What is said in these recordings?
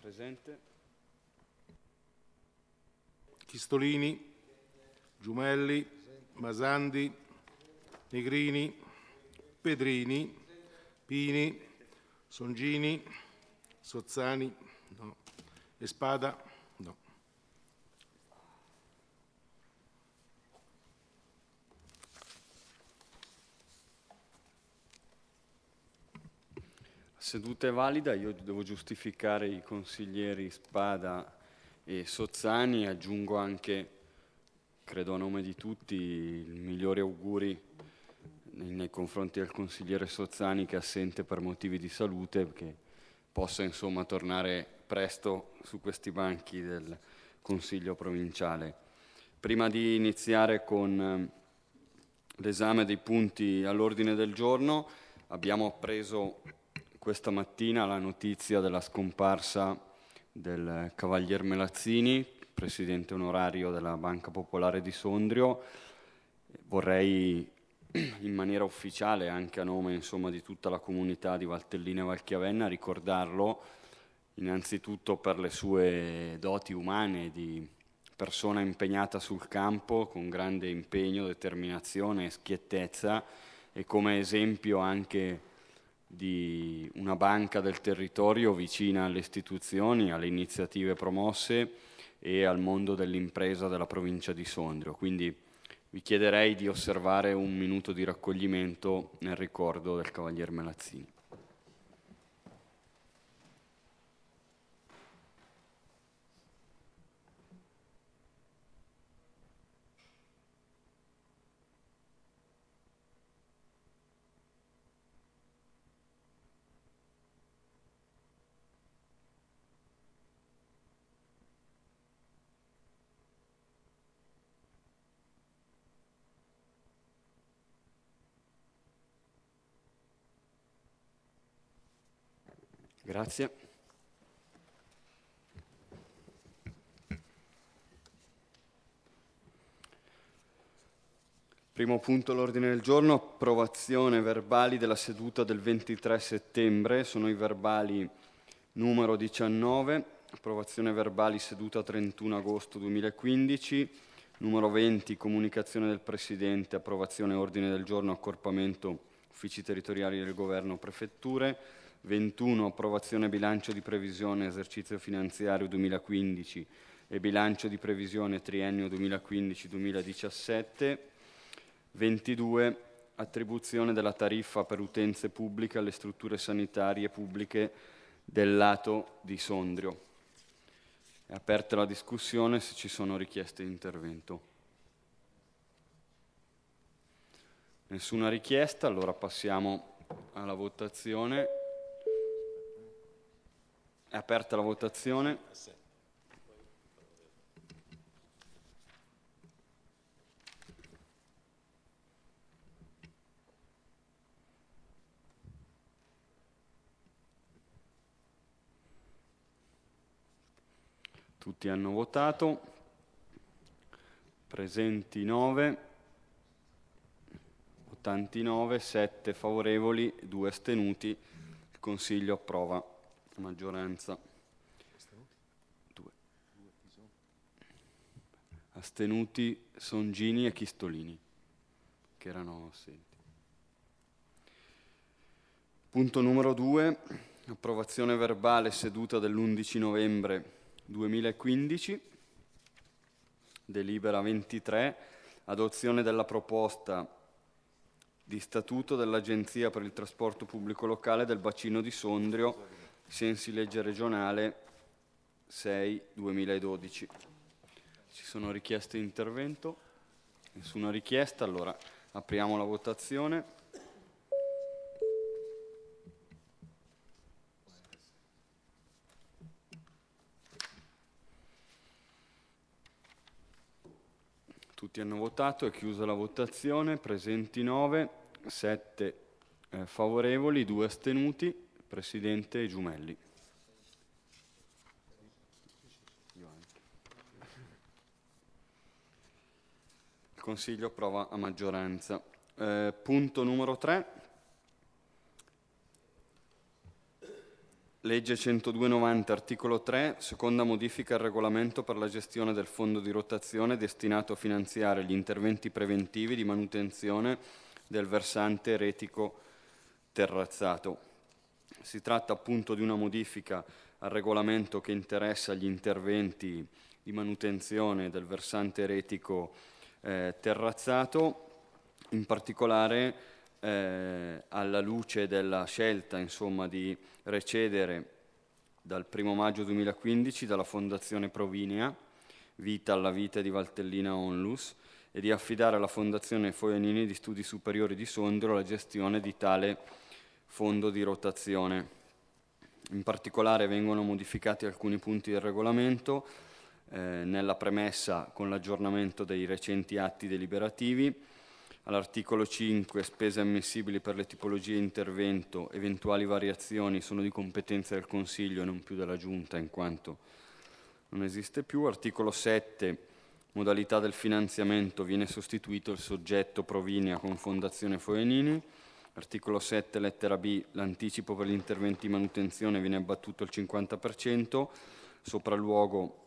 Presente. Chistolini, Giumelli, Masandi, Negrini, Pedrini, Pini, Songini, Sozzani, no. Espada, no. Seduta è valida, io devo giustificare i consiglieri Spada e Sozzani, aggiungo anche, credo a nome di tutti, i migliori auguri nei confronti del consigliere Sozzani che è assente per motivi di salute, che possa insomma tornare presto su questi banchi del Consiglio provinciale. Prima di iniziare con l'esame dei punti all'ordine del giorno, abbiamo appreso questa mattina la notizia della scomparsa del Cavalier Melazzini, presidente onorario della Banca Popolare di Sondrio. Vorrei in maniera ufficiale, anche a nome insomma, di tutta la comunità di Valtellina e Valchiavenna, ricordarlo innanzitutto per le sue doti umane di persona impegnata sul campo con grande impegno, determinazione e schiettezza, e come esempio anche di una banca del territorio vicina alle istituzioni, alle iniziative promosse e al mondo dell'impresa della provincia di Sondrio. Quindi vi chiederei di osservare un minuto di raccoglimento nel ricordo del Cavalier Melazzini. Grazie. Primo punto all'ordine del giorno, approvazione verbali della seduta del 23 settembre. Sono i verbali numero 19, approvazione verbali seduta 31 agosto 2015, numero 20, comunicazione del Presidente, approvazione ordine del giorno, accorpamento uffici territoriali del Governo, prefetture. 21, approvazione bilancio di previsione esercizio finanziario 2015 e bilancio di previsione triennio 2015-2017. 22, attribuzione della tariffa per utenze pubbliche alle strutture sanitarie pubbliche del lato di Sondrio. È aperta la discussione, se ci sono richieste di intervento. Nessuna richiesta, allora passiamo alla votazione. È aperta la votazione. Tutti hanno votato. Presenti 9, votanti 9, 7 favorevoli, 2 astenuti. Il Consiglio approva a maggioranza. 2. Astenuti Songini e Chistolini, che erano assenti. Punto numero 2, approvazione verbale seduta dell'11 novembre 2015, delibera 23, adozione della proposta di statuto dell'Agenzia per il trasporto pubblico locale del bacino di Sondrio, sensi legge regionale 6/2012. Ci sono richieste di intervento? Nessuna richiesta, allora apriamo la votazione. Tutti hanno votato, è chiusa la votazione, presenti 9, 7 favorevoli, 2 astenuti, Presidente Giumelli. Il Consiglio approva a maggioranza. Punto numero 3. Legge 102/90, articolo 3, seconda modifica al regolamento per la gestione del fondo di rotazione destinato a finanziare gli interventi preventivi di manutenzione del versante retico terrazzato. Si tratta appunto di una modifica al regolamento che interessa gli interventi di manutenzione del versante retico terrazzato, in particolare alla luce della scelta di recedere dal 1 maggio 2015 dalla Fondazione Provinia, Vita alla Vita di Valtellina Onlus, e di affidare alla Fondazione Foianini di Studi Superiori di Sondrio la gestione di tale fondo di rotazione. In particolare vengono modificati alcuni punti del regolamento nella premessa con l'aggiornamento dei recenti atti deliberativi. All'articolo 5, spese ammissibili per le tipologie di intervento, eventuali variazioni sono di competenza del Consiglio e non più della Giunta, in quanto non esiste più. Articolo 7, modalità del finanziamento, viene sostituito il soggetto Provinia con Fondazione Foianini. Articolo 7, lettera B, l'anticipo per gli interventi di manutenzione viene abbattuto al 50%, sopralluogo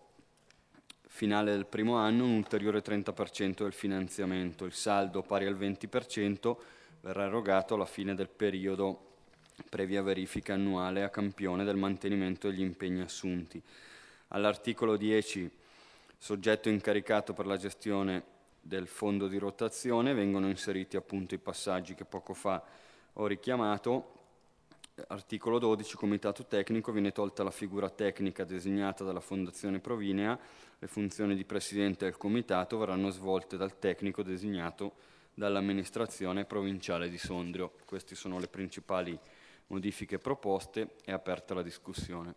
finale del primo anno un ulteriore 30% del finanziamento. Il saldo, pari al 20%, verrà erogato alla fine del periodo previa verifica annuale a campione del mantenimento degli impegni assunti. All'articolo 10, soggetto incaricato per la gestione del fondo di rotazione, vengono inseriti appunto i passaggi che poco fa ho richiamato. Articolo 12, comitato tecnico, viene tolta la figura tecnica designata dalla Fondazione Provinea. Le funzioni di presidente del comitato verranno svolte dal tecnico designato dall'amministrazione provinciale di Sondrio. Queste sono le principali modifiche proposte. È aperta la discussione.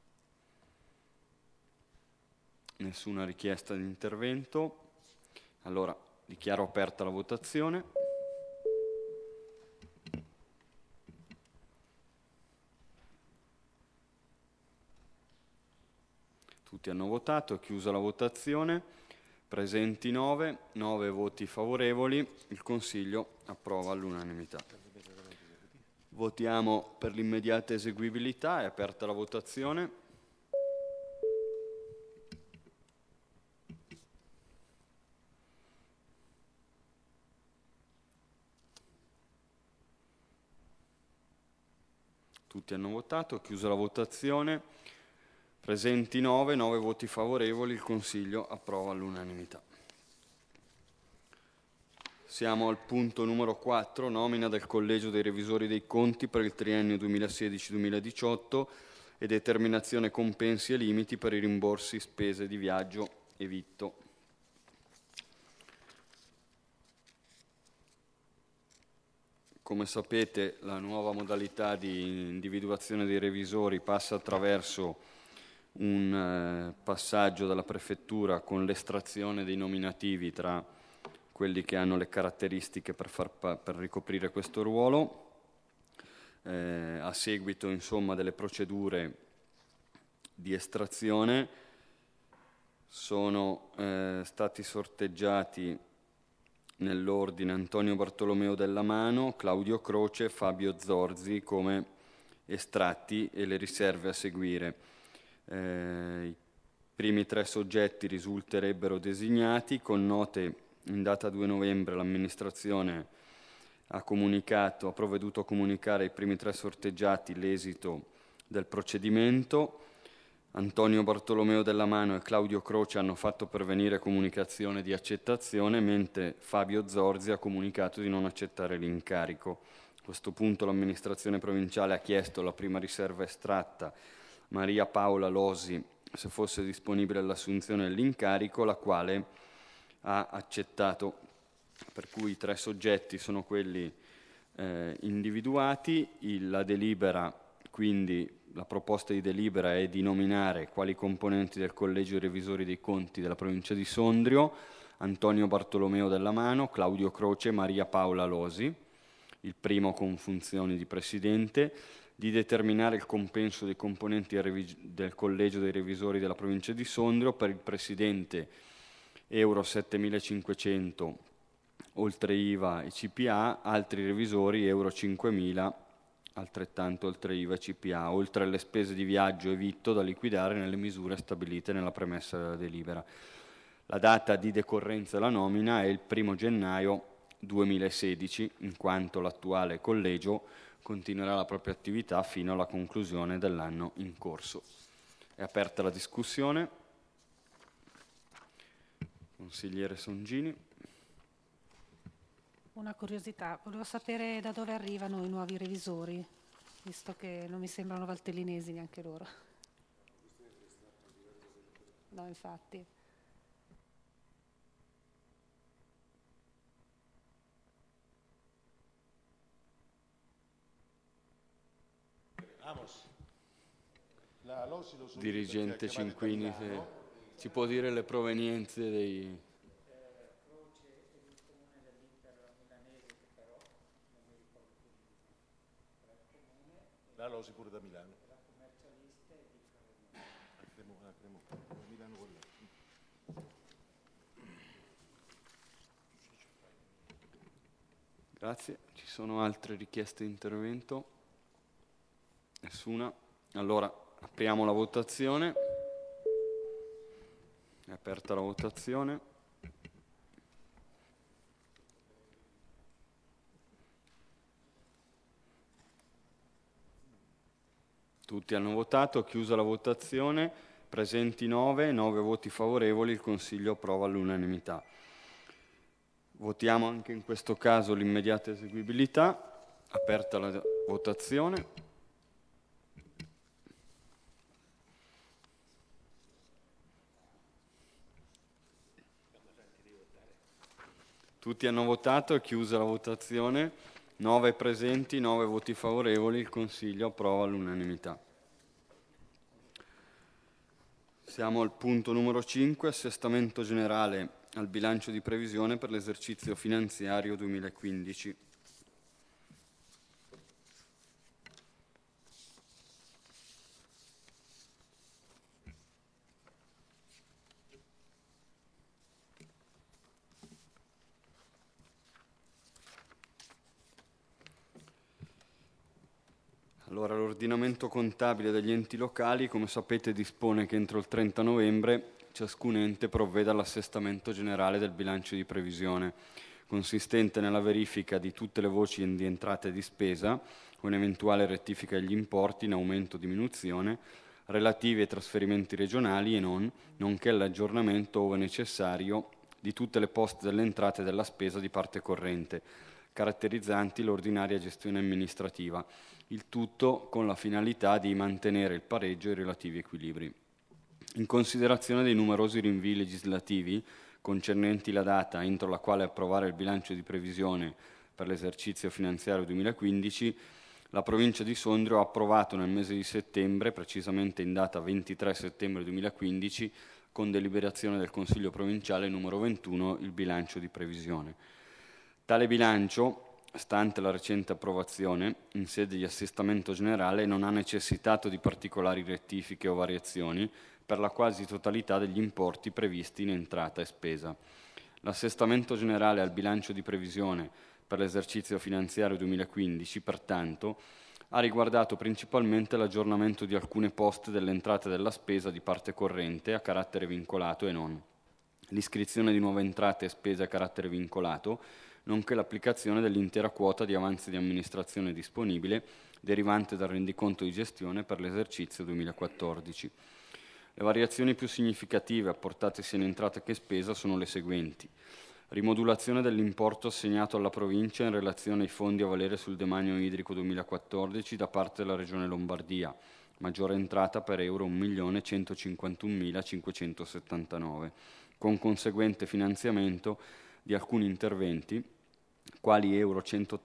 Nessuna richiesta di intervento. Allora, dichiaro aperta la votazione. Tutti hanno votato, è chiusa la votazione. Presenti 9 voti favorevoli. Il Consiglio approva all'unanimità. Votiamo per l'immediata eseguibilità. È aperta la votazione. Tutti hanno votato, è chiusa la votazione. Presenti 9 voti favorevoli, il Consiglio approva all'unanimità. Siamo al punto numero 4, nomina del Collegio dei Revisori dei Conti per il triennio 2016-2018 e determinazione compensi e limiti per i rimborsi spese di viaggio e vitto. Come sapete, la nuova modalità di individuazione dei revisori passa attraverso un passaggio dalla prefettura con l'estrazione dei nominativi tra quelli che hanno le caratteristiche per ricoprire questo ruolo. A seguito, delle procedure di estrazione sono stati sorteggiati nell'ordine Antonio Bartolomeo Della Mano, Claudio Croce e Fabio Zorzi come estratti e le riserve a seguire. I primi 3 soggetti risulterebbero designati. Con note in data 2 novembre l'amministrazione ha provveduto a comunicare ai primi 3 sorteggiati l'esito del procedimento. Antonio Bartolomeo Della Mano e Claudio Croce hanno fatto pervenire comunicazione di accettazione, mentre Fabio Zorzi ha comunicato di non accettare l'incarico. A questo punto l'amministrazione provinciale ha chiesto la prima riserva estratta, Maria Paola Losi, se fosse disponibile all'assunzione dell'incarico, la quale ha accettato, per cui i 3 soggetti sono quelli individuati. La delibera, quindi la proposta di delibera, è di nominare quali componenti del Collegio dei Revisori dei Conti della provincia di Sondrio Antonio Bartolomeo Della Mano, Claudio Croce e Maria Paola Losi, il primo con funzioni di presidente, di determinare il compenso dei componenti del Collegio dei Revisori della provincia di Sondrio. Per il presidente euro 7.500 oltre IVA e CPA, altri revisori euro 5.000 altrettanto oltre IVA e CPA, oltre alle spese di viaggio e vitto da liquidare nelle misure stabilite nella premessa della delibera. La data di decorrenza della nomina è il 1 gennaio 2016, in quanto l'attuale collegio continuerà la propria attività fino alla conclusione dell'anno in corso. È aperta la discussione. Consigliere Songini. Una curiosità, volevo sapere da dove arrivano i nuovi revisori, visto che non mi sembrano valtellinesi neanche loro. No, infatti. Dirigente Cinquini, se ci può dire le provenienze dei... La Losi pure da Milano. Milano con lei. Grazie. Ci sono altre richieste di intervento? Nessuna? Allora apriamo la votazione. È aperta la votazione. Tutti hanno votato, chiusa la votazione, presenti 9 voti favorevoli, il Consiglio approva all'unanimità. Votiamo anche in questo caso l'immediata eseguibilità, aperta la votazione. Tutti hanno votato, è chiusa la votazione. 9 presenti, 9 voti favorevoli, il Consiglio approva all'unanimità. Siamo al punto numero 5, assestamento generale al bilancio di previsione per l'esercizio finanziario 2015. Allora, l'ordinamento contabile degli enti locali, come sapete, dispone che entro il 30 novembre ciascun ente provveda all'assestamento generale del bilancio di previsione, consistente nella verifica di tutte le voci di entrata e di spesa, con eventuale rettifica degli importi in aumento o diminuzione, relativi ai trasferimenti regionali e non, nonché all'aggiornamento, ove necessario, di tutte le poste delle entrate e della spesa di parte corrente, caratterizzanti l'ordinaria gestione amministrativa, il tutto con la finalità di mantenere il pareggio e i relativi equilibri. In considerazione dei numerosi rinvii legislativi concernenti la data entro la quale approvare il bilancio di previsione per l'esercizio finanziario 2015, la provincia di Sondrio ha approvato nel mese di settembre, precisamente in data 23 settembre 2015, con deliberazione del Consiglio provinciale numero 21, il bilancio di previsione. Tale bilancio, stante la recente approvazione, in sede di assestamento generale, non ha necessitato di particolari rettifiche o variazioni per la quasi totalità degli importi previsti in entrata e spesa. L'assestamento generale al bilancio di previsione per l'esercizio finanziario 2015, pertanto, ha riguardato principalmente l'aggiornamento di alcune poste delle entrate e della spesa di parte corrente a carattere vincolato e non, l'iscrizione di nuove entrate e spese a carattere vincolato, nonché l'applicazione dell'intera quota di avanzi di amministrazione disponibile derivante dal rendiconto di gestione per l'esercizio 2014. Le variazioni più significative apportate sia in entrata che spesa sono le seguenti. Rimodulazione dell'importo assegnato alla provincia in relazione ai fondi a valere sul demanio idrico 2014 da parte della Regione Lombardia, maggiore entrata per euro 1.151.579, con conseguente finanziamento di alcuni interventi, quali euro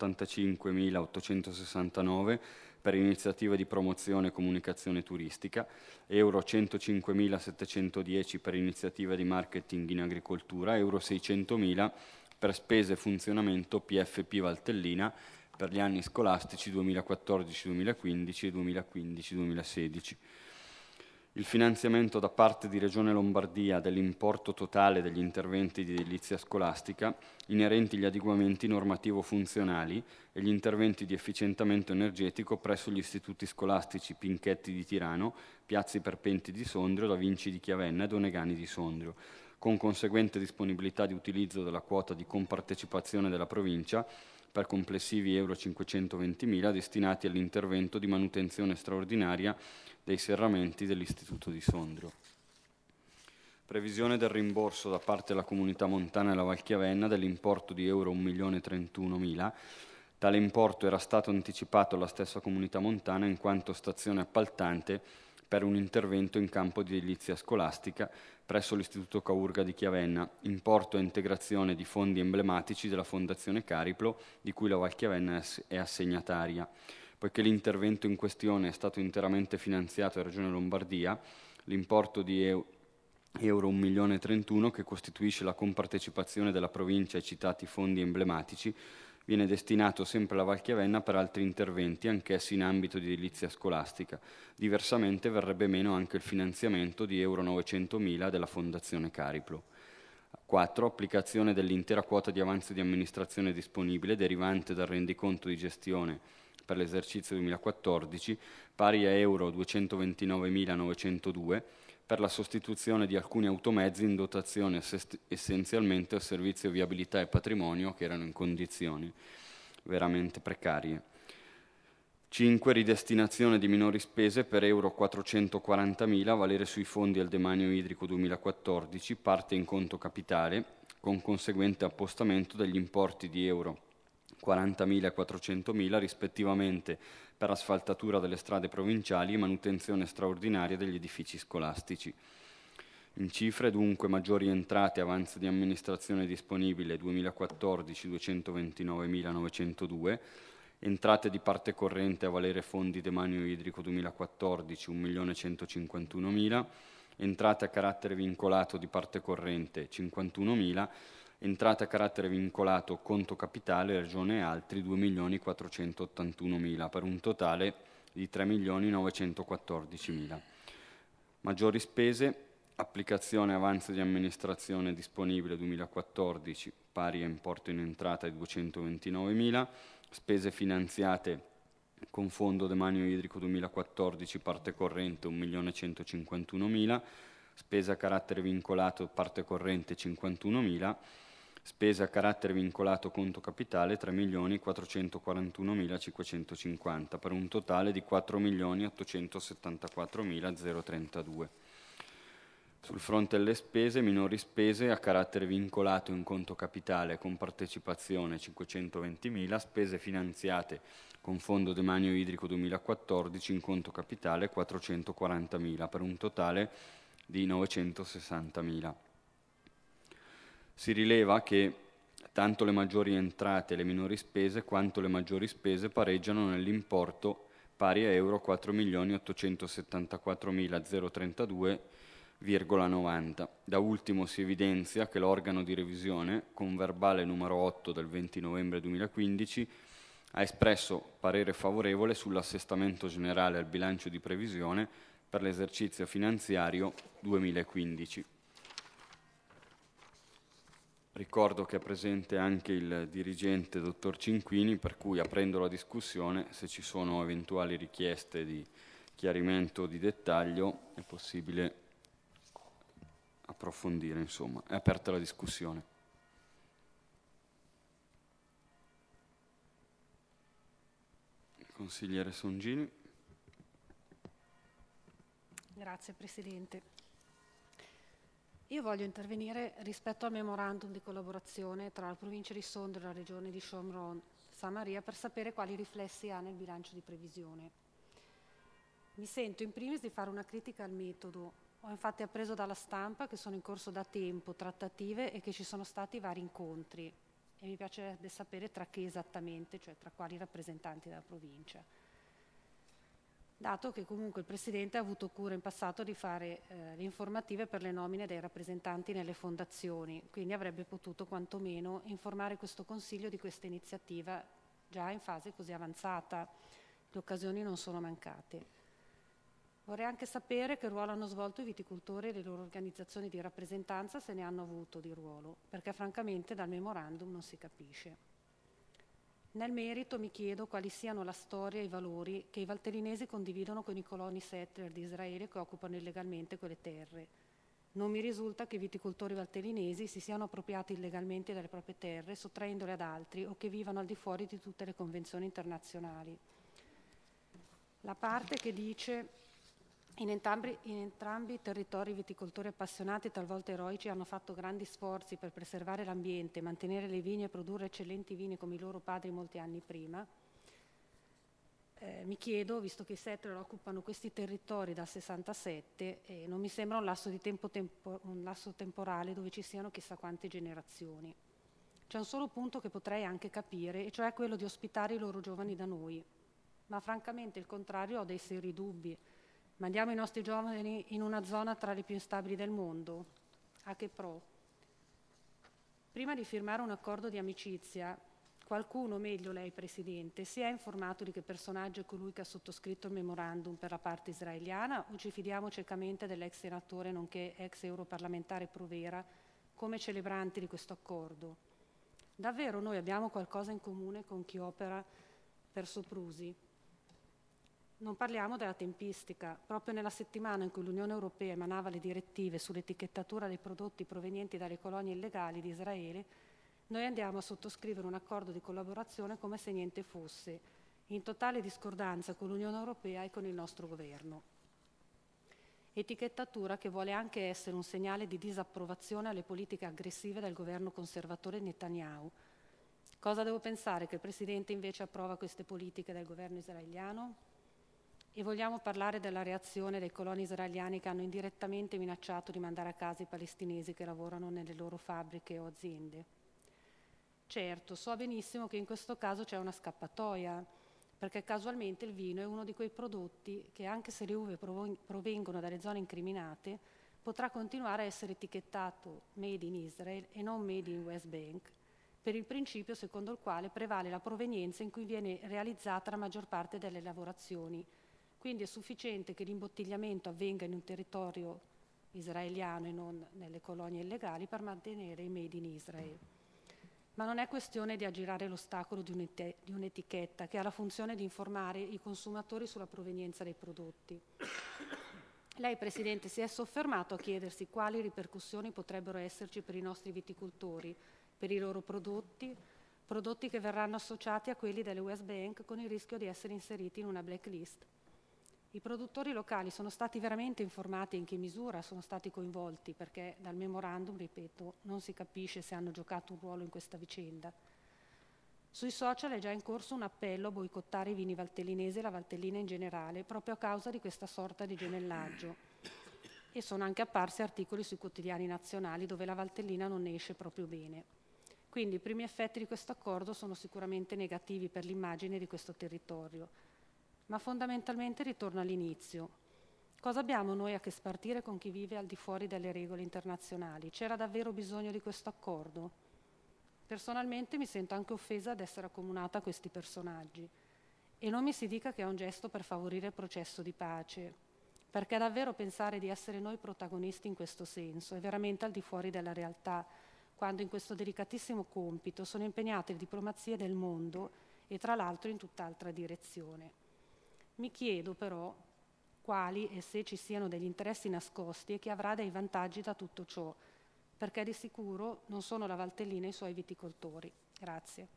185.869 per iniziative di promozione e comunicazione turistica, euro 105.710 per iniziative di marketing in agricoltura, euro 600.000 per spese e funzionamento PFP Valtellina per gli anni scolastici 2014-2015 e 2015-2016. Il finanziamento da parte di Regione Lombardia dell'importo totale degli interventi di edilizia scolastica inerenti agli adeguamenti normativo-funzionali e gli interventi di efficientamento energetico presso gli istituti scolastici Pinchetti di Tirano, Piazzi Perpenti di Sondrio, Da Vinci di Chiavenna e Donegani di Sondrio, con conseguente disponibilità di utilizzo della quota di compartecipazione della provincia per complessivi euro 520.000 destinati all'intervento di manutenzione straordinaria dei serramenti dell'Istituto di Sondrio. Previsione del rimborso da parte della Comunità Montana della Valchiavenna dell'importo di euro 1.031.000. Tale importo era stato anticipato alla stessa Comunità Montana in quanto stazione appaltante per un intervento in campo di edilizia scolastica presso l'Istituto Caurga di Chiavenna, importo a integrazione di fondi emblematici della Fondazione Cariplo, di cui la Valchiavenna è assegnataria. Poiché l'intervento in questione è stato interamente finanziato da Regione Lombardia, l'importo di euro 1.031.000, che costituisce la compartecipazione della provincia ai citati fondi emblematici, viene destinato sempre alla Valchiavenna per altri interventi, anch'essi in ambito di edilizia scolastica. Diversamente verrebbe meno anche il finanziamento di euro 900.000 della Fondazione Cariplo. 4. Applicazione dell'intera quota di avanzo di amministrazione disponibile derivante dal rendiconto di gestione per l'esercizio 2014, pari a euro 229.902, per la sostituzione di alcuni automezzi in dotazione essenzialmente al servizio viabilità e patrimonio che erano in condizioni veramente precarie. 5. Ridestinazione di minori spese per euro 440.000 a valere sui fondi al demanio idrico 2014, parte in conto capitale, con conseguente appostamento degli importi di euro 40.000 e 400.000 rispettivamente per asfaltatura delle strade provinciali e manutenzione straordinaria degli edifici scolastici. In cifre dunque maggiori entrate avanzo di amministrazione disponibile 2014 229.902, entrate di parte corrente a valere fondi demanio idrico 2014 1.151.000, entrate a carattere vincolato di parte corrente 51.000, entrate a carattere vincolato conto capitale Regione e altri 2.481.000 per un totale di 3.914.000. Maggiori spese, applicazione avanzo di amministrazione disponibile 2014 pari a importo in entrata di 229.000, spese finanziate con fondo demanio idrico 2014 parte corrente 1.151.000, spese a carattere vincolato parte corrente 51.000, spese a carattere vincolato conto capitale 3.441.550 per un totale di 4.874.032. Sul fronte delle spese, minori spese a carattere vincolato in conto capitale con partecipazione 520.000, spese finanziate con fondo demanio idrico 2014 in conto capitale 440.000 per un totale di 960.000. Si rileva che tanto le maggiori entrate e le minori spese quanto le maggiori spese pareggiano nell'importo pari a euro 4.874.032,90. Da ultimo si evidenzia che l'organo di revisione, con verbale numero 8 del 20 novembre 2015, ha espresso parere favorevole sull'assestamento generale al bilancio di previsione per l'esercizio finanziario 2015. Ricordo che è presente anche il dirigente dottor Cinquini, per cui aprendo la discussione, se ci sono eventuali richieste di chiarimento di dettaglio, è possibile approfondire, insomma. È aperta la discussione. Consigliere Songini. Grazie Presidente. Io voglio intervenire rispetto al memorandum di collaborazione tra la provincia di Sondrio e la regione di Chaumont-Saint Maria per sapere quali riflessi ha nel bilancio di previsione. Mi sento in primis di fare una critica al metodo. Ho infatti appreso dalla stampa che sono in corso da tempo trattative e che ci sono stati vari incontri e mi piacerebbe sapere tra che esattamente, cioè tra quali rappresentanti della provincia. Dato che comunque il Presidente ha avuto cura in passato di fare le informative per le nomine dei rappresentanti nelle fondazioni, quindi avrebbe potuto quantomeno informare questo Consiglio di questa iniziativa già in fase così avanzata. Le occasioni non sono mancate. Vorrei anche sapere che ruolo hanno svolto i viticoltori e le loro organizzazioni di rappresentanza, se ne hanno avuto di ruolo, perché francamente dal memorandum non si capisce. Nel merito mi chiedo quali siano la storia e i valori che i valtellinesi condividono con i coloni settler di Israele che occupano illegalmente quelle terre. Non mi risulta che i viticoltori valtellinesi si siano appropriati illegalmente delle proprie terre, sottraendole ad altri o che vivano al di fuori di tutte le convenzioni internazionali. La parte che dice in entrambi i territori i viticoltori appassionati e talvolta eroici hanno fatto grandi sforzi per preservare l'ambiente, mantenere le vigne e produrre eccellenti vini come i loro padri molti anni prima. Mi chiedo, visto che i settler occupano questi territori dal 67, non mi sembra un lasso di un lasso temporale dove ci siano chissà quante generazioni. C'è un solo punto che potrei anche capire, e cioè quello di ospitare i loro giovani da noi. Ma francamente il contrario ho dei seri dubbi. Mandiamo i nostri giovani in una zona tra le più instabili del mondo? A che pro? Prima di firmare un accordo di amicizia, qualcuno, meglio lei Presidente, si è informato di che personaggio è colui che ha sottoscritto il memorandum per la parte israeliana o ci fidiamo ciecamente dell'ex senatore nonché ex europarlamentare Provera come celebranti di questo accordo? Davvero noi abbiamo qualcosa in comune con chi opera per soprusi? Non parliamo della tempistica. Proprio nella settimana in cui l'Unione Europea emanava le direttive sull'etichettatura dei prodotti provenienti dalle colonie illegali di Israele, noi andiamo a sottoscrivere un accordo di collaborazione come se niente fosse, in totale discordanza con l'Unione Europea e con il nostro governo. Etichettatura che vuole anche essere un segnale di disapprovazione alle politiche aggressive del governo conservatore Netanyahu. Cosa devo pensare? Che il Presidente invece approva queste politiche del governo israeliano? E vogliamo parlare della reazione dei coloni israeliani che hanno indirettamente minacciato di mandare a casa i palestinesi che lavorano nelle loro fabbriche o aziende. Certo, so benissimo che in questo caso c'è una scappatoia, perché casualmente il vino è uno di quei prodotti che, anche se le uve provengono dalle zone incriminate, potrà continuare a essere etichettato Made in Israel e non Made in West Bank, per il principio secondo il quale prevale la provenienza in cui viene realizzata la maggior parte delle lavorazioni. Quindi è sufficiente che l'imbottigliamento avvenga in un territorio israeliano e non nelle colonie illegali per mantenere i Made in Israel. Ma non è questione di aggirare l'ostacolo di un'etichetta che ha la funzione di informare i consumatori sulla provenienza dei prodotti. Lei, Presidente, si è soffermato a chiedersi quali ripercussioni potrebbero esserci per i nostri viticoltori, per i loro prodotti che verranno associati a quelli delle West Bank con il rischio di essere inseriti in una blacklist. I produttori locali sono stati veramente informati in che misura sono stati coinvolti, perché dal memorandum, ripeto, non si capisce se hanno giocato un ruolo in questa vicenda. Sui social è già in corso un appello a boicottare i vini valtellinesi e la Valtellina in generale, proprio a causa di questa sorta di gemellaggio. E sono anche apparsi articoli sui quotidiani nazionali dove la Valtellina non ne esce proprio bene. Quindi i primi effetti di questo accordo sono sicuramente negativi per l'immagine di questo territorio. Ma fondamentalmente ritorno all'inizio. Cosa abbiamo noi a che spartire con chi vive al di fuori delle regole internazionali? C'era davvero bisogno di questo accordo? Personalmente mi sento anche offesa ad essere accomunata a questi personaggi. E non mi si dica che è un gesto per favorire il processo di pace, perché davvero pensare di essere noi protagonisti in questo senso è veramente al di fuori della realtà, quando in questo delicatissimo compito sono impegnate le diplomazie del mondo e tra l'altro in tutt'altra direzione. Mi chiedo però quali e se ci siano degli interessi nascosti e chi avrà dei vantaggi da tutto ciò, perché di sicuro non sono la Valtellina e i suoi viticoltori. Grazie.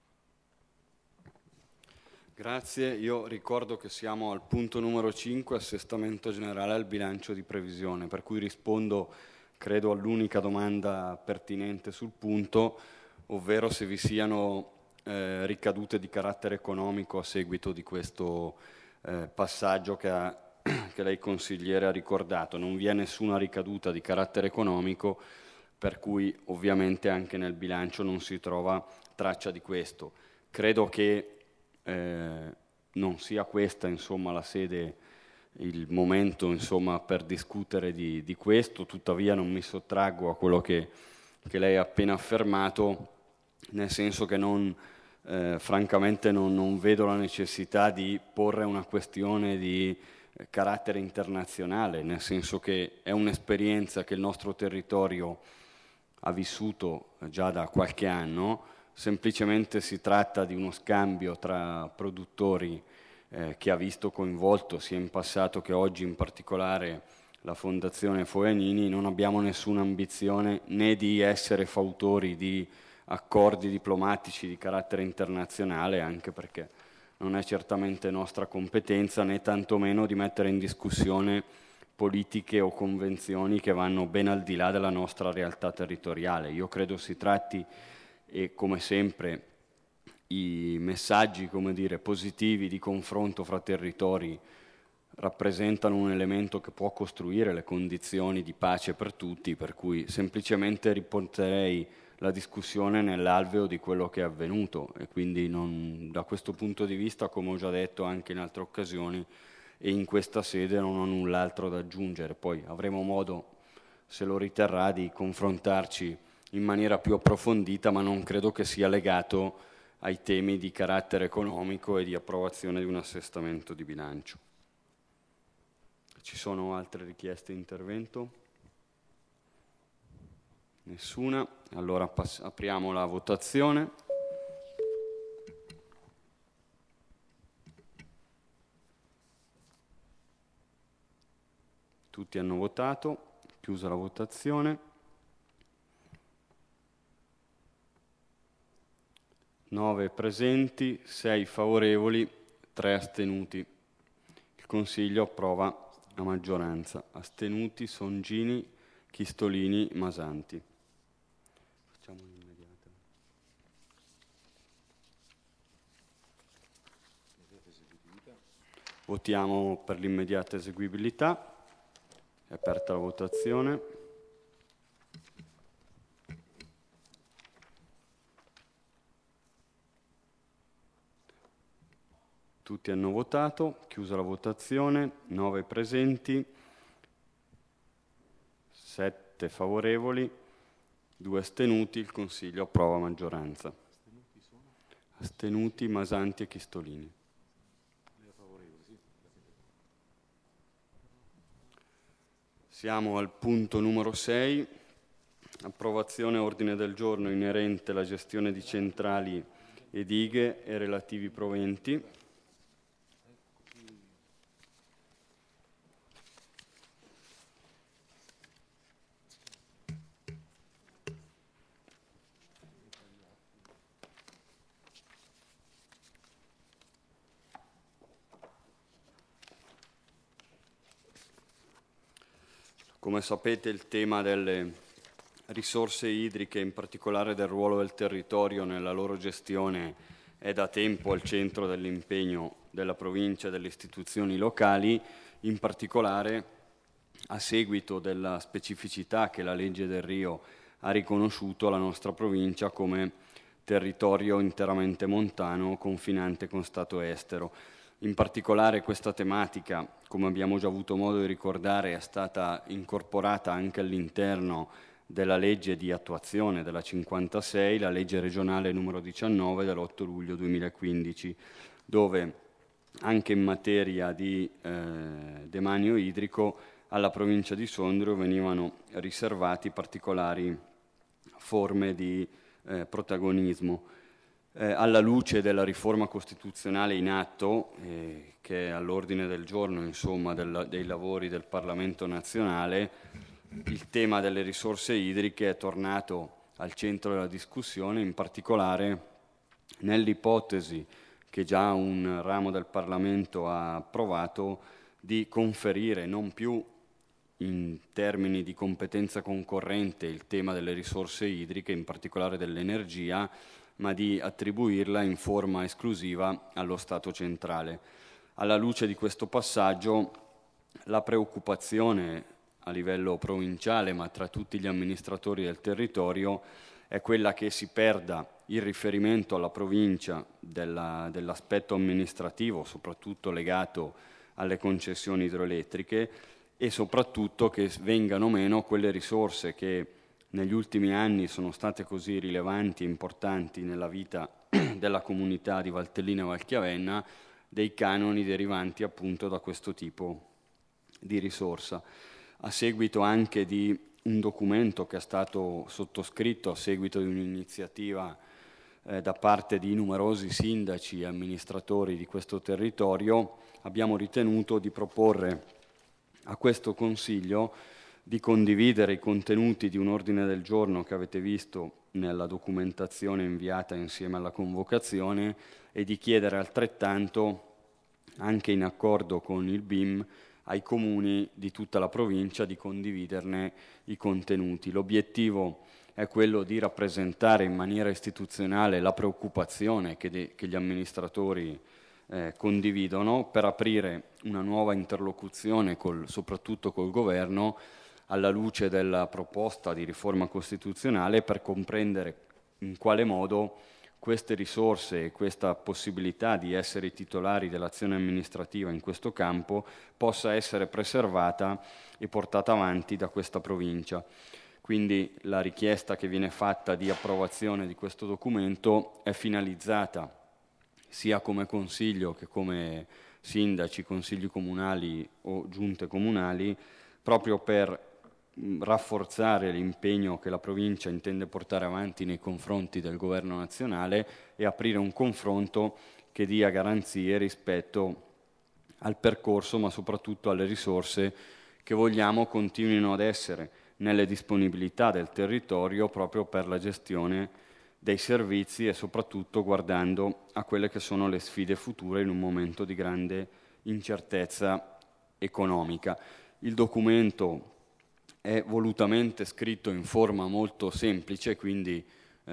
Grazie, io ricordo che siamo al punto numero 5, assestamento generale al bilancio di previsione, per cui rispondo, credo, all'unica domanda pertinente sul punto, ovvero se vi siano ricadute di carattere economico a seguito di questo passaggio che lei consigliere ha ricordato. Non vi è nessuna ricaduta di carattere economico, per cui ovviamente anche nel bilancio non si trova traccia di questo. Credo che non sia questa, insomma, la sede, il momento, insomma, per discutere di questo, tuttavia non mi sottraggo a quello che lei ha appena affermato, nel senso che francamente non vedo la necessità di porre una questione di carattere internazionale, nel senso che è un'esperienza che il nostro territorio ha vissuto già da qualche anno. Semplicemente si tratta di uno scambio tra produttori che ha visto coinvolto sia in passato che oggi in particolare la Fondazione Foianini. Non abbiamo nessuna ambizione né di essere fautori di accordi diplomatici di carattere internazionale, anche perché non è certamente nostra competenza, né tantomeno di mettere in discussione politiche o convenzioni che vanno ben al di là della nostra realtà territoriale. Io credo si tratti, e come sempre i messaggi, positivi di confronto fra territori rappresentano un elemento che può costruire le condizioni di pace per tutti, per cui semplicemente riporterei la discussione nell'alveo di quello che è avvenuto e quindi da questo punto di vista, come ho già detto anche in altre occasioni e in questa sede, non ho null'altro da aggiungere. Poi avremo modo, se lo riterrà, di confrontarci in maniera più approfondita, ma non credo che sia legato ai temi di carattere economico e di approvazione di un assestamento di bilancio. Ci sono altre richieste di intervento? Nessuna? Allora apriamo la votazione. Tutti hanno votato, chiusa la votazione. 9 presenti, 6 favorevoli, 3 astenuti. Il Consiglio approva a maggioranza. Astenuti Songini, Chistolini, Masanti. Facciamo l'immediata. Votiamo per l'immediata eseguibilità. È aperta la votazione. Tutti hanno votato, chiusa la votazione, 9 presenti, 7 favorevoli, 2 astenuti, il Consiglio approva a maggioranza. Astenuti Masanti e Chistolini. Siamo al punto numero 6, approvazione ordine del giorno inerente alla gestione di centrali e dighe e relativi proventi. Come sapete, il tema delle risorse idriche, in particolare del ruolo del territorio nella loro gestione, è da tempo al centro dell'impegno della provincia e delle istituzioni locali, in particolare a seguito della specificità che la legge del Rio ha riconosciuto alla nostra provincia come territorio interamente montano confinante con Stato estero. In particolare questa tematica, come abbiamo già avuto modo di ricordare, è stata incorporata anche all'interno della legge di attuazione della 56, la legge regionale numero 19 dell'8 luglio 2015, dove anche in materia di demanio idrico alla provincia di Sondrio venivano riservati particolari forme di protagonismo. Alla luce della riforma costituzionale in atto, che è all'ordine del giorno dei lavori del Parlamento nazionale, il tema delle risorse idriche è tornato al centro della discussione, in particolare nell'ipotesi che già un ramo del Parlamento ha approvato di conferire non più in termini di competenza concorrente il tema delle risorse idriche, in particolare dell'energia, ma di attribuirla in forma esclusiva allo Stato centrale. Alla luce di questo passaggio, la preoccupazione a livello provinciale, ma tra tutti gli amministratori del territorio, è quella che si perda il riferimento alla provincia dell'aspetto amministrativo, soprattutto legato alle concessioni idroelettriche, e soprattutto che vengano meno quelle risorse che negli ultimi anni sono state così rilevanti e importanti nella vita della comunità di Valtellina e Valchiavenna, dei canoni derivanti appunto da questo tipo di risorsa. A seguito anche di un documento che è stato sottoscritto a seguito di un'iniziativa da parte di numerosi sindaci e amministratori di questo territorio, abbiamo ritenuto di proporre a questo Consiglio di condividere i contenuti di un ordine del giorno che avete visto nella documentazione inviata insieme alla convocazione e di chiedere altrettanto, anche in accordo con il BIM, ai comuni di tutta la provincia di condividerne i contenuti. L'obiettivo è quello di rappresentare in maniera istituzionale la preoccupazione che gli amministratori condividono per aprire una nuova interlocuzione soprattutto col governo alla luce della proposta di riforma costituzionale per comprendere in quale modo queste risorse e questa possibilità di essere i titolari dell'azione amministrativa in questo campo possa essere preservata e portata avanti da questa provincia. Quindi la richiesta che viene fatta di approvazione di questo documento è finalizzata sia come Consiglio che come sindaci, consigli comunali o giunte comunali, proprio per rafforzare l'impegno che la provincia intende portare avanti nei confronti del governo nazionale e aprire un confronto che dia garanzie rispetto al percorso, ma soprattutto alle risorse che vogliamo continuino ad essere nelle disponibilità del territorio proprio per la gestione dei servizi e soprattutto guardando a quelle che sono le sfide future in un momento di grande incertezza economica. Il documento è volutamente scritto in forma molto semplice, quindi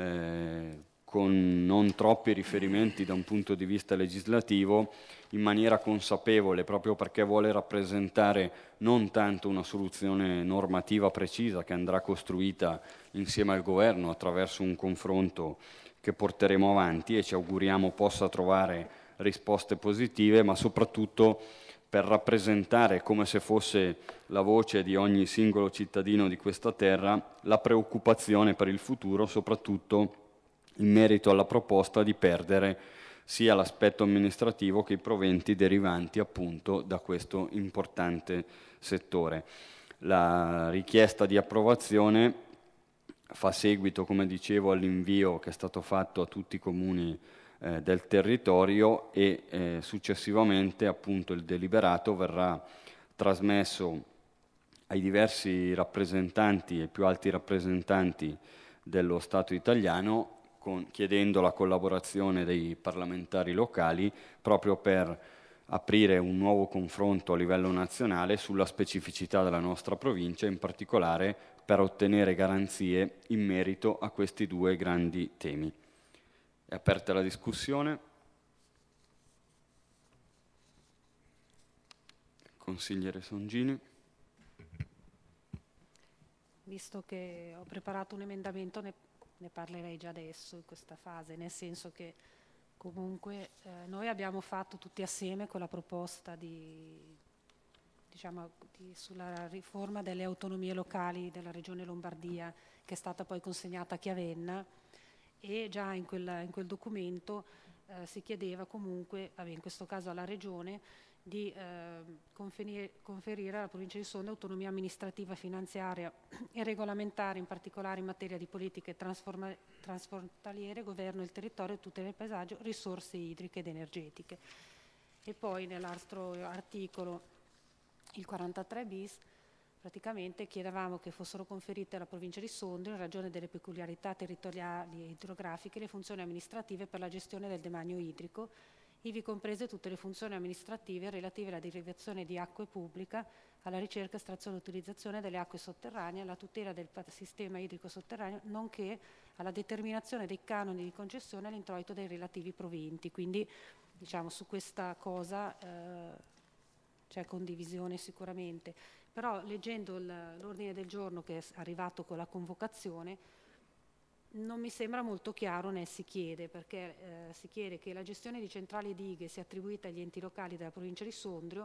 con non troppi riferimenti da un punto di vista legislativo, in maniera consapevole, proprio perché vuole rappresentare non tanto una soluzione normativa precisa che andrà costruita insieme al governo attraverso un confronto che porteremo avanti e ci auguriamo possa trovare risposte positive, ma soprattutto per rappresentare, come se fosse la voce di ogni singolo cittadino di questa terra, la preoccupazione per il futuro, soprattutto in merito alla proposta di perdere sia l'aspetto amministrativo che i proventi derivanti appunto da questo importante settore. La richiesta di approvazione fa seguito, come dicevo, all'invio che è stato fatto a tutti i comuni del territorio e successivamente appunto il deliberato verrà trasmesso ai diversi rappresentanti e più alti rappresentanti dello Stato italiano chiedendo la collaborazione dei parlamentari locali proprio per aprire un nuovo confronto a livello nazionale sulla specificità della nostra provincia, in particolare per ottenere garanzie in merito a questi due grandi temi. È aperta la discussione. Consigliere Songini. Visto che ho preparato un emendamento, ne parlerei già adesso in questa fase, nel senso che comunque noi abbiamo fatto tutti assieme quella proposta sulla riforma delle autonomie locali della Regione Lombardia, che è stata poi consegnata a Chiavenna, e già in quel documento si chiedeva comunque, in questo caso alla Regione, di conferire alla provincia di Sondrio autonomia amministrativa, finanziaria e regolamentare, in particolare in materia di politiche transfrontaliere, governo del territorio, tutela del paesaggio, risorse idriche ed energetiche. E poi nell'altro articolo, il 43 bis, praticamente chiedevamo che fossero conferite alla provincia di Sondrio, in ragione delle peculiarità territoriali e idrografiche, le funzioni amministrative per la gestione del demanio idrico, ivi comprese tutte le funzioni amministrative relative alla derivazione di acque pubblica, alla ricerca, estrazione e utilizzazione delle acque sotterranee, alla tutela del sistema idrico sotterraneo, nonché alla determinazione dei canoni di concessione e all'introito dei relativi proventi. Quindi, su questa cosa c'è condivisione sicuramente. Però leggendo l'ordine del giorno che è arrivato con la convocazione, non mi sembra molto chiaro né si chiede, perché si chiede che la gestione di centrali dighe sia attribuita agli enti locali della provincia di Sondrio.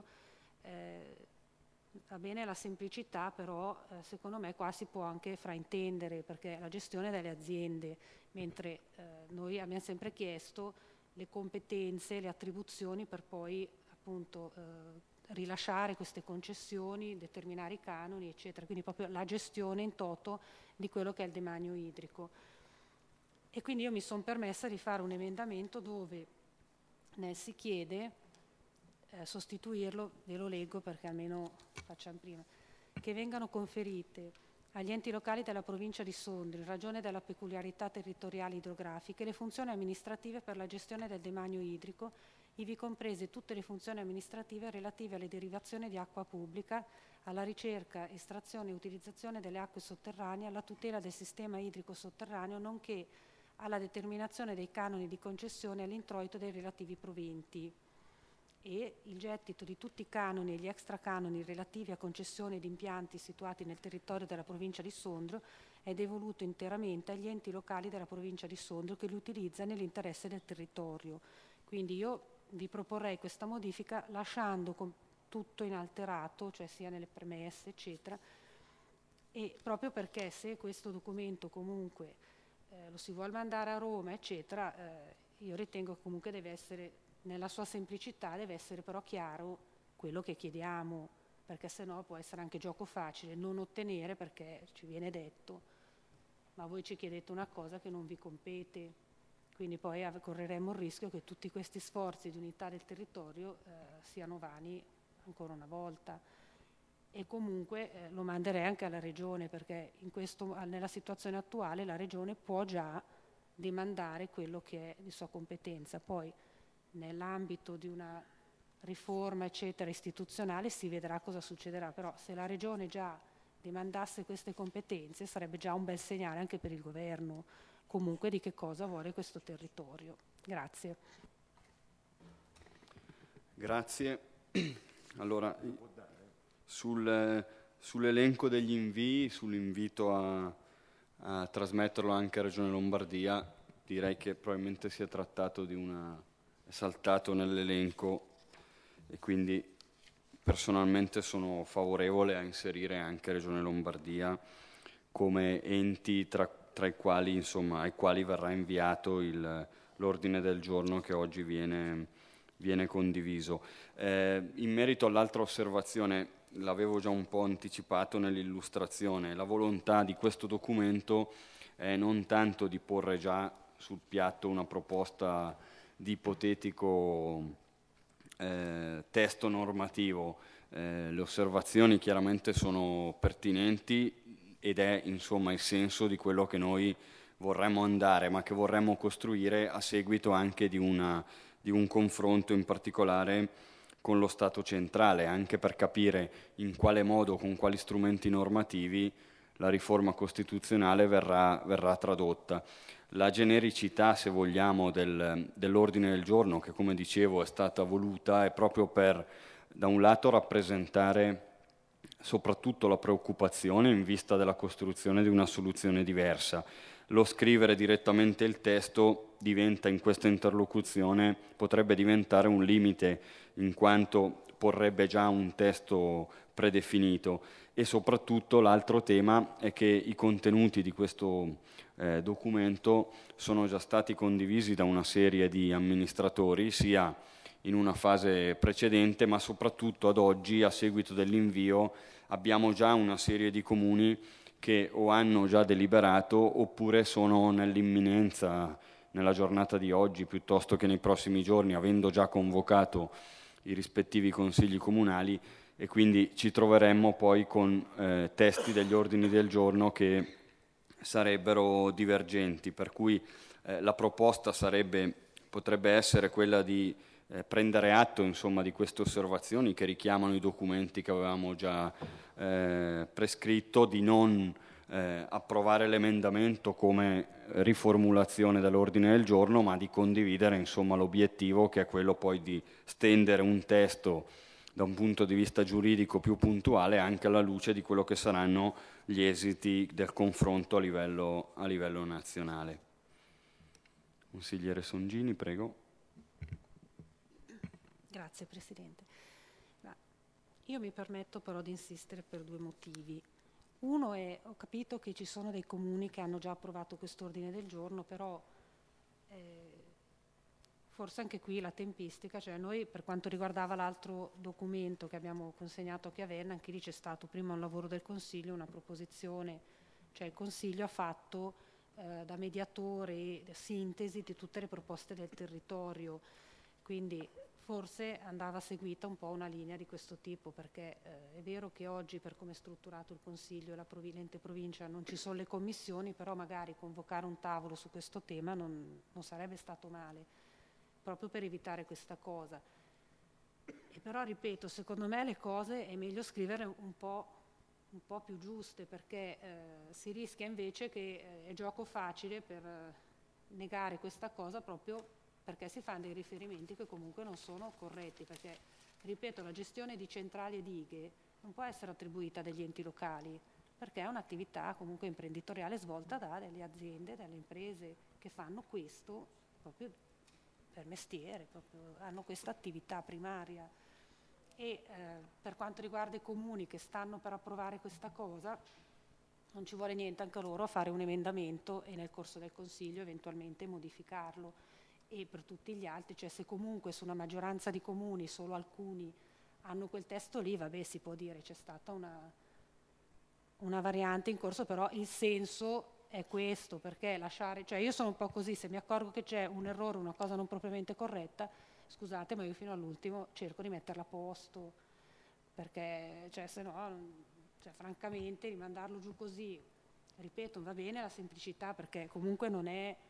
Va bene la semplicità, però secondo me qua si può anche fraintendere, perché la gestione delle aziende, mentre noi abbiamo sempre chiesto le competenze, le attribuzioni per poi appunto rilasciare queste concessioni, determinare i canoni, eccetera. Quindi proprio la gestione in toto di quello che è il demanio idrico. E quindi io mi sono permessa di fare un emendamento dove si chiede, sostituirlo, ve lo leggo perché almeno facciamo prima, che vengano conferite agli enti locali della provincia di Sondrio, in ragione della peculiarità territoriali idrografiche, le funzioni amministrative per la gestione del demanio idrico, ivi comprese tutte le funzioni amministrative relative alle derivazioni di acqua pubblica, alla ricerca, estrazione e utilizzazione delle acque sotterranee, alla tutela del sistema idrico sotterraneo, nonché alla determinazione dei canoni di concessione e all'introito dei relativi proventi. E il gettito di tutti i canoni e gli extracanoni relativi a concessioni di impianti situati nel territorio della provincia di Sondrio è devoluto interamente agli enti locali della provincia di Sondrio che li utilizzano nell'interesse del territorio. Quindi io vi proporrei questa modifica lasciando tutto inalterato, cioè sia nelle premesse, eccetera, e proprio perché se questo documento comunque lo si vuole mandare a Roma, eccetera, io ritengo che comunque deve essere, nella sua semplicità, deve essere però chiaro quello che chiediamo, perché sennò può essere anche gioco facile non ottenere, perché ci viene detto ma voi ci chiedete una cosa che non vi compete, quindi poi correremo il rischio che tutti questi sforzi di unità del territorio siano vani ancora una volta. E comunque lo manderei anche alla Regione, perché nella situazione attuale la Regione può già demandare quello che è di sua competenza. Poi nell'ambito di una riforma eccetera istituzionale si vedrà cosa succederà, però se la Regione già demandasse queste competenze sarebbe già un bel segnale anche per il governo comunque di che cosa vuole questo territorio. Grazie. Grazie. Allora, sull'elenco degli invii, sull'invito a trasmetterlo anche a Regione Lombardia, direi che probabilmente si è trattato di è saltato nell'elenco e quindi personalmente sono favorevole a inserire anche Regione Lombardia come enti tra i quali, insomma, ai quali verrà inviato l'ordine del giorno che oggi viene condiviso. In merito all'altra osservazione, l'avevo già un po' anticipato nell'illustrazione, la volontà di questo documento è non tanto di porre già sul piatto una proposta di ipotetico testo normativo. Le osservazioni chiaramente sono pertinenti ed è insomma il senso di quello che noi vorremmo andare, ma che vorremmo costruire a seguito anche di un confronto in particolare con lo Stato centrale, anche per capire in quale modo, con quali strumenti normativi la riforma costituzionale verrà tradotta. La genericità, se vogliamo, dell'ordine del giorno, che come dicevo è stata voluta, è proprio per, da un lato, rappresentare soprattutto la preoccupazione in vista della costruzione di una soluzione diversa. Lo scrivere direttamente il testo diventa in questa interlocuzione, potrebbe diventare un limite, in quanto porrebbe già un testo predefinito, e soprattutto l'altro tema è che i contenuti di questo documento sono già stati condivisi da una serie di amministratori, sia in una fase precedente, ma soprattutto ad oggi, a seguito dell'invio, abbiamo già una serie di comuni che o hanno già deliberato oppure sono nell'imminenza, nella giornata di oggi, piuttosto che nei prossimi giorni, avendo già convocato i rispettivi consigli comunali, e quindi ci troveremmo poi con testi degli ordini del giorno che sarebbero divergenti, per cui la proposta potrebbe essere quella di prendere atto, insomma, di queste osservazioni che richiamano i documenti che avevamo già prescritto, di non approvare l'emendamento come riformulazione dell'ordine del giorno, ma di condividere, insomma, l'obiettivo, che è quello poi di stendere un testo da un punto di vista giuridico più puntuale anche alla luce di quello che saranno gli esiti del confronto a livello nazionale. Consigliere Songini, prego. Grazie Presidente. Io mi permetto però di insistere per due motivi. Uno è, ho capito che ci sono dei comuni che hanno già approvato quest'ordine del giorno, però forse anche qui la tempistica, cioè noi per quanto riguardava l'altro documento che abbiamo consegnato a Chiavenna, anche lì c'è stato prima un lavoro del Consiglio, una proposizione, cioè il Consiglio ha fatto da mediatore e sintesi di tutte le proposte del territorio, quindi forse andava seguita un po' una linea di questo tipo, perché è vero che oggi per come è strutturato il Consiglio e l'ente provincia non ci sono le commissioni, però magari convocare un tavolo su questo tema non sarebbe stato male, proprio per evitare questa cosa. E però ripeto, secondo me le cose è meglio scrivere un po' più giuste, perché si rischia invece che è gioco facile per negare questa cosa proprio perché si fanno dei riferimenti che comunque non sono corretti, perché, ripeto, la gestione di centrali e dighe non può essere attribuita a degli enti locali, perché è un'attività comunque imprenditoriale svolta da delle aziende, dalle imprese che fanno questo proprio per mestiere, proprio, hanno questa attività primaria. E per quanto riguarda i comuni che stanno per approvare questa cosa, non ci vuole niente anche loro a fare un emendamento e nel corso del Consiglio eventualmente modificarlo. E per tutti gli altri, cioè se comunque su una maggioranza di comuni solo alcuni hanno quel testo lì, vabbè, si può dire c'è stata una variante in corso, però il senso è questo, perché lasciare, cioè io sono un po' così, se mi accorgo che c'è un errore, una cosa non propriamente corretta, scusate, ma io fino all'ultimo cerco di metterla a posto, perché cioè, se no, cioè, francamente, rimandarlo giù così, ripeto, va bene la semplicità, perché comunque non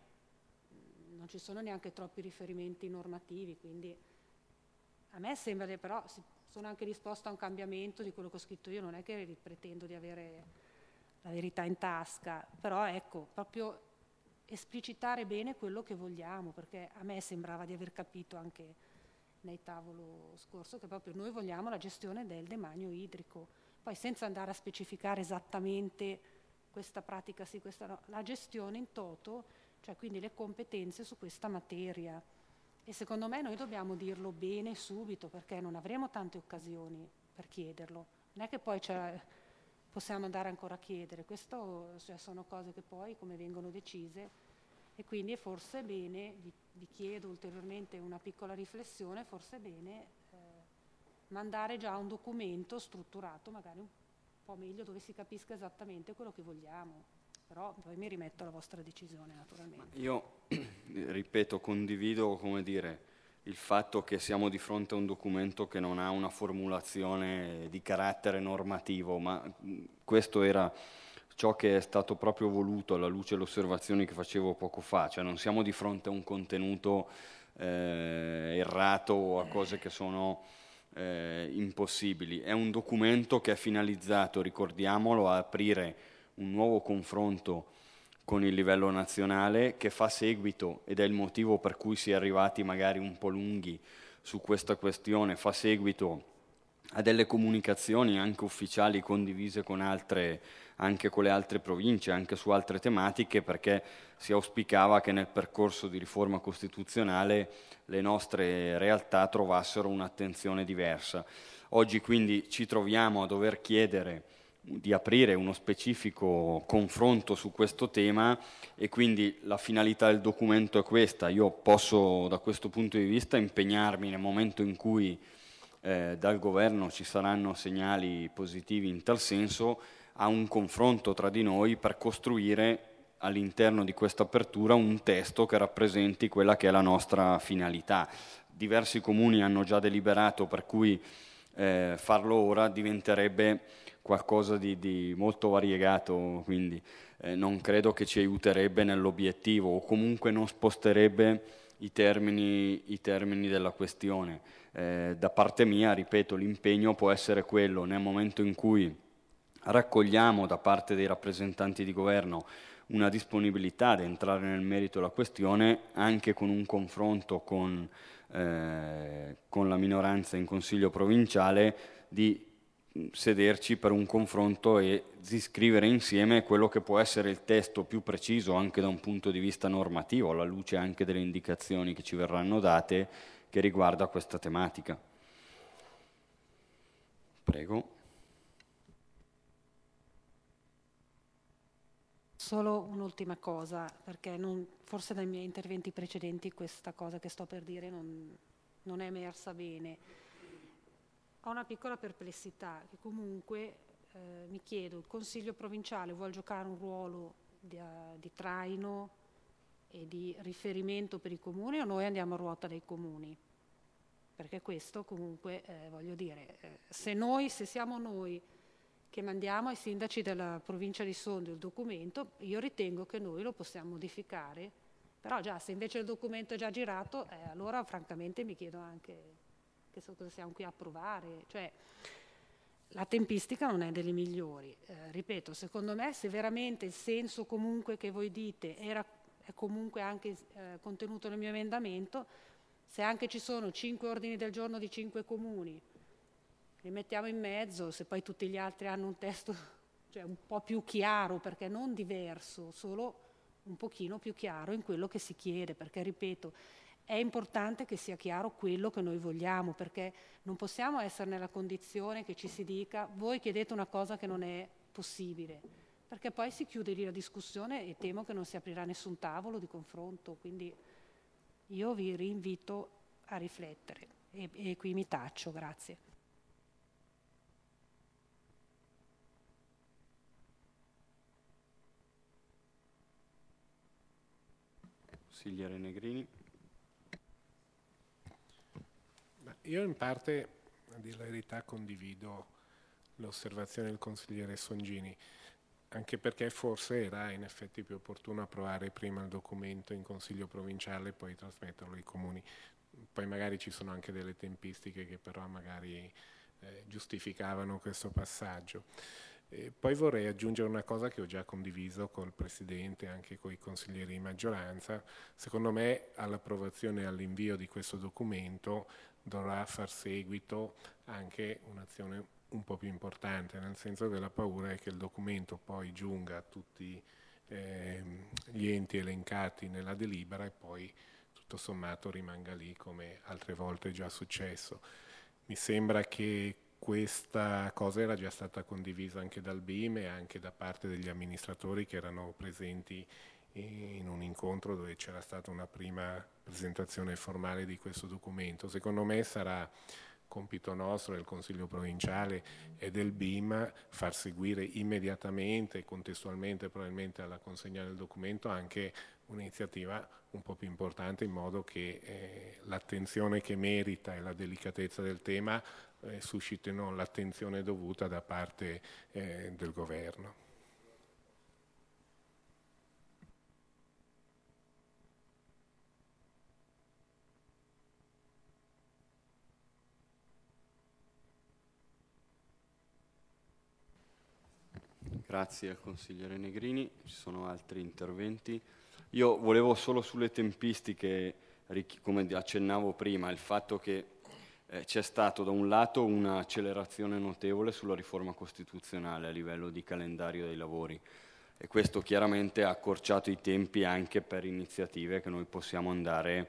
ci sono neanche troppi riferimenti normativi, quindi a me sembra, però sono anche disposta a un cambiamento di quello che ho scritto io, non è che pretendo di avere la verità in tasca, però ecco, proprio esplicitare bene quello che vogliamo, perché a me sembrava di aver capito anche nel tavolo scorso che proprio noi vogliamo la gestione del demanio idrico, poi senza andare a specificare esattamente questa pratica sì, questa no, la gestione in toto, cioè quindi le competenze su questa materia. E secondo me noi dobbiamo dirlo bene subito, perché non avremo tante occasioni per chiederlo. Non è che poi possiamo andare ancora a chiedere, queste cioè, sono cose che poi come vengono decise, e quindi è forse bene, vi chiedo ulteriormente una piccola riflessione, forse è bene mandare già un documento strutturato, magari un po' meglio, dove si capisca esattamente quello che vogliamo. Però poi mi rimetto alla vostra decisione, naturalmente. Io, ripeto, condivido, come dire, il fatto che siamo di fronte a un documento che non ha una formulazione di carattere normativo, ma questo era ciò che è stato proprio voluto alla luce delle osservazioni che facevo poco fa, cioè non siamo di fronte a un contenuto errato o a cose che sono impossibili, è un documento che è finalizzato, ricordiamolo, a aprire un nuovo confronto con il livello nazionale, che fa seguito, ed è il motivo per cui si è arrivati magari un po' lunghi su questa questione, fa seguito a delle comunicazioni anche ufficiali condivise con anche con le altre province, anche su altre tematiche, perché si auspicava che nel percorso di riforma costituzionale le nostre realtà trovassero un'attenzione diversa. Oggi quindi ci troviamo a dover chiedere di aprire uno specifico confronto su questo tema, e quindi la finalità del documento è questa. Io posso da questo punto di vista impegnarmi nel momento in cui dal governo ci saranno segnali positivi in tal senso a un confronto tra di noi per costruire all'interno di questa apertura un testo che rappresenti quella che è la nostra finalità. Diversi comuni hanno già deliberato, per cui farlo ora diventerebbe qualcosa di molto variegato, quindi non credo che ci aiuterebbe nell'obiettivo, o comunque non sposterebbe i termini della questione. Da parte mia, ripeto, l'impegno può essere quello, nel momento in cui raccogliamo da parte dei rappresentanti di governo una disponibilità ad entrare nel merito della questione, anche con un confronto con la minoranza in Consiglio provinciale, di sederci per un confronto e di scrivere insieme quello che può essere il testo più preciso anche da un punto di vista normativo, alla luce anche delle indicazioni che ci verranno date, che riguarda questa tematica. Prego. Solo un'ultima cosa, perché forse dai miei interventi precedenti questa cosa che sto per dire non è emersa bene. Ho una piccola perplessità, che comunque mi chiedo, il Consiglio provinciale vuole giocare un ruolo di traino e di riferimento per i comuni, o noi andiamo a ruota dei comuni? Perché questo comunque, voglio dire, se siamo noi che mandiamo ai sindaci della provincia di Sondrio il documento, io ritengo che noi lo possiamo modificare, però già se invece il documento è già girato, allora francamente mi chiedo anche che cosa siamo qui a approvare, cioè la tempistica non è delle migliori. Ripeto, secondo me se veramente il senso comunque che voi dite è comunque anche contenuto nel mio emendamento, se anche ci sono 5 ordini del giorno di 5 comuni, li mettiamo in mezzo, se poi tutti gli altri hanno un testo cioè un po' più chiaro, perché non diverso, solo un pochino più chiaro in quello che si chiede, perché ripeto, è importante che sia chiaro quello che noi vogliamo, perché non possiamo essere nella condizione che ci si dica voi chiedete una cosa che non è possibile, perché poi si chiude lì la discussione e temo che non si aprirà nessun tavolo di confronto, quindi io vi rinvito a riflettere e qui mi taccio, grazie. Consigliere Negrini. Io in parte, a dire la verità, condivido l'osservazione del consigliere Songini, anche perché forse era in effetti più opportuno approvare prima il documento in Consiglio provinciale e poi trasmetterlo ai comuni. Poi magari ci sono anche delle tempistiche che però magari giustificavano questo passaggio. Poi vorrei aggiungere una cosa che ho già condiviso col Presidente e anche con i consiglieri di maggioranza. Secondo me all'approvazione e all'invio di questo documento dovrà far seguito anche un'azione un po' più importante, nel senso che la paura è che il documento poi giunga a tutti gli enti elencati nella delibera e poi tutto sommato rimanga lì come altre volte è già successo. Mi sembra che questa cosa era già stata condivisa anche dal BIM e anche da parte degli amministratori che erano presenti in un incontro dove c'era stata una prima presentazione formale di questo documento. Secondo me sarà compito nostro, del Consiglio provinciale e del BIM, far seguire immediatamente e contestualmente probabilmente alla consegna del documento anche un'iniziativa un po' più importante, in modo che l'attenzione che merita e la delicatezza del tema suscitino l'attenzione dovuta da parte del governo. Grazie al consigliere Negrini. Ci sono altri interventi? Io volevo solo sulle tempistiche, come accennavo prima, il fatto che c'è stato da un lato un'accelerazione notevole sulla riforma costituzionale a livello di calendario dei lavori e questo chiaramente ha accorciato i tempi anche per iniziative che noi possiamo andare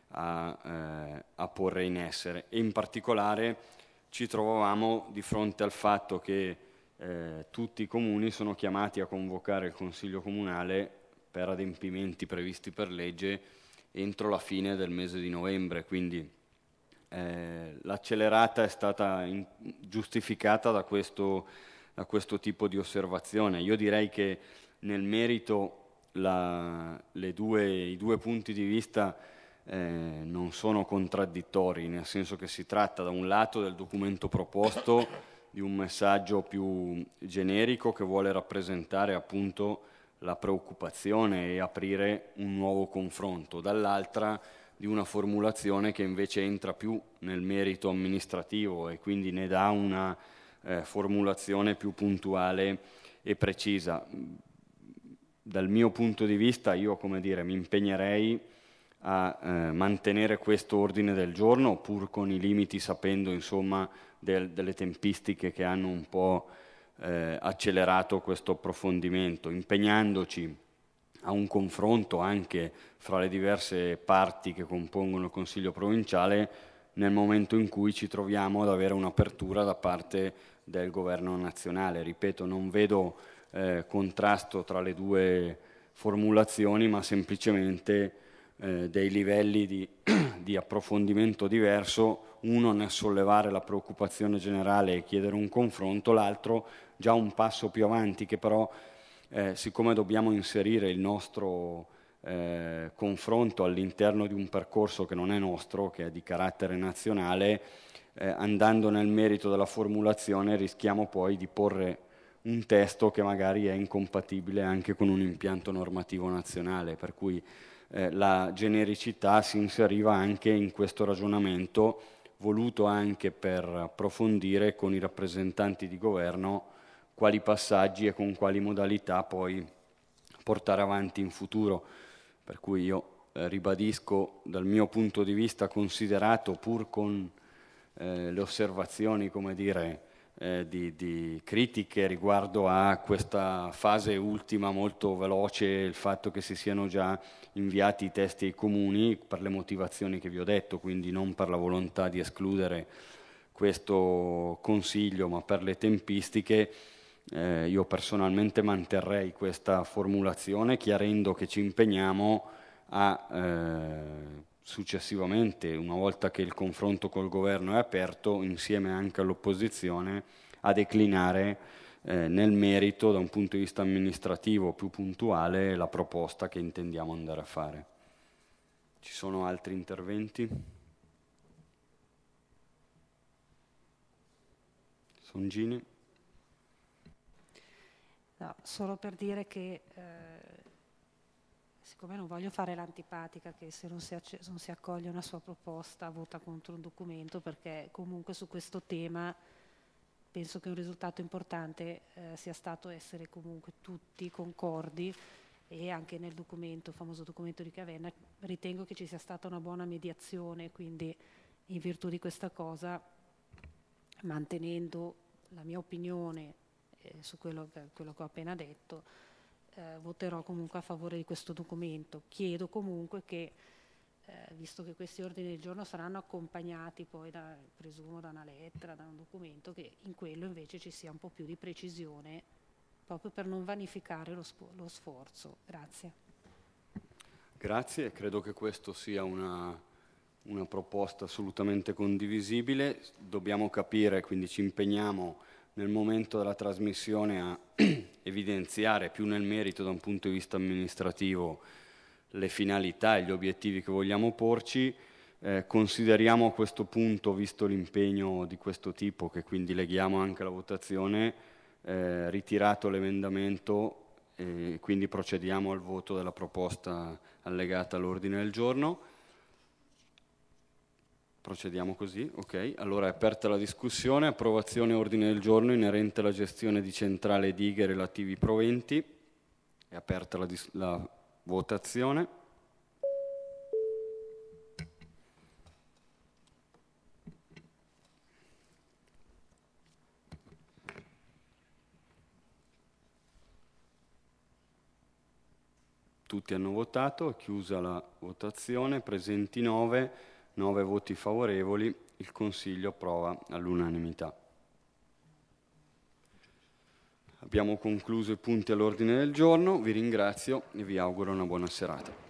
a porre in essere, e in particolare ci trovavamo di fronte al fatto che tutti i comuni sono chiamati a convocare il Consiglio Comunale per adempimenti previsti per legge entro la fine del mese di novembre, quindi l'accelerata è stata giustificata da questo tipo di osservazione. Io direi che nel merito i due punti di vista non sono contraddittori, nel senso che si tratta da un lato del documento proposto di un messaggio più generico che vuole rappresentare appunto la preoccupazione e aprire un nuovo confronto, dall'altra di una formulazione che invece entra più nel merito amministrativo e quindi ne dà una formulazione più puntuale e precisa. Dal mio punto di vista io, mi impegnerei a mantenere questo ordine del giorno, pur con i limiti, sapendo insomma delle tempistiche che hanno un po' accelerato questo approfondimento, impegnandoci a un confronto anche fra le diverse parti che compongono il Consiglio provinciale nel momento in cui ci troviamo ad avere un'apertura da parte del governo nazionale. Ripeto, non vedo contrasto tra le due formulazioni, ma semplicemente dei livelli di approfondimento diverso, uno nel sollevare la preoccupazione generale e chiedere un confronto, l'altro già un passo più avanti, che però siccome dobbiamo inserire il nostro confronto all'interno di un percorso che non è nostro, che è di carattere nazionale, andando nel merito della formulazione rischiamo poi di porre un testo che magari è incompatibile anche con un impianto normativo nazionale, per cui la genericità si inseriva anche in questo ragionamento, voluto anche per approfondire con i rappresentanti di governo quali passaggi e con quali modalità poi portare avanti in futuro. Per cui io ribadisco dal mio punto di vista considerato, pur con le osservazioni, come dire, di critiche riguardo a questa fase ultima molto veloce, il fatto che si siano già inviati i testi ai comuni per le motivazioni che vi ho detto, quindi non per la volontà di escludere questo consiglio, ma per le tempistiche. Io personalmente manterrei questa formulazione, chiarendo che ci impegniamo a successivamente, una volta che il confronto col governo è aperto, insieme anche all'opposizione, a declinare nel merito, da un punto di vista amministrativo più puntuale, la proposta che intendiamo andare a fare. Ci sono altri interventi? Songini? No, solo per dire che siccome non voglio fare l'antipatica che se non si accoglie una sua proposta vota contro un documento, perché comunque su questo tema penso che un risultato importante sia stato essere comunque tutti concordi, e anche nel documento, il famoso documento di Cavenna, ritengo che ci sia stata una buona mediazione, quindi in virtù di questa cosa, mantenendo la mia opinione su quello che ho appena detto, voterò comunque a favore di questo documento. Chiedo comunque che, visto che questi ordini del giorno saranno accompagnati poi, presumo, da una lettera, da un documento, che in quello invece ci sia un po' più di precisione, proprio per non vanificare lo sforzo. Grazie. Grazie, credo che questo sia una proposta assolutamente condivisibile. Dobbiamo capire, quindi ci impegniamo nel momento della trasmissione a evidenziare più nel merito, da un punto di vista amministrativo, le finalità e gli obiettivi che vogliamo porci. Consideriamo a questo punto, visto l'impegno di questo tipo, che quindi leghiamo anche alla votazione, ritirato l'emendamento, e quindi procediamo al voto della proposta allegata all'ordine del giorno. Procediamo così, ok. Allora è aperta la discussione, approvazione ordine del giorno inerente alla gestione di centrale dighe e relativi proventi. È aperta la votazione. Tutti hanno votato, è chiusa la votazione, presenti 9 voti favorevoli, il Consiglio approva all'unanimità. Abbiamo concluso i punti all'ordine del giorno, vi ringrazio e vi auguro una buona serata.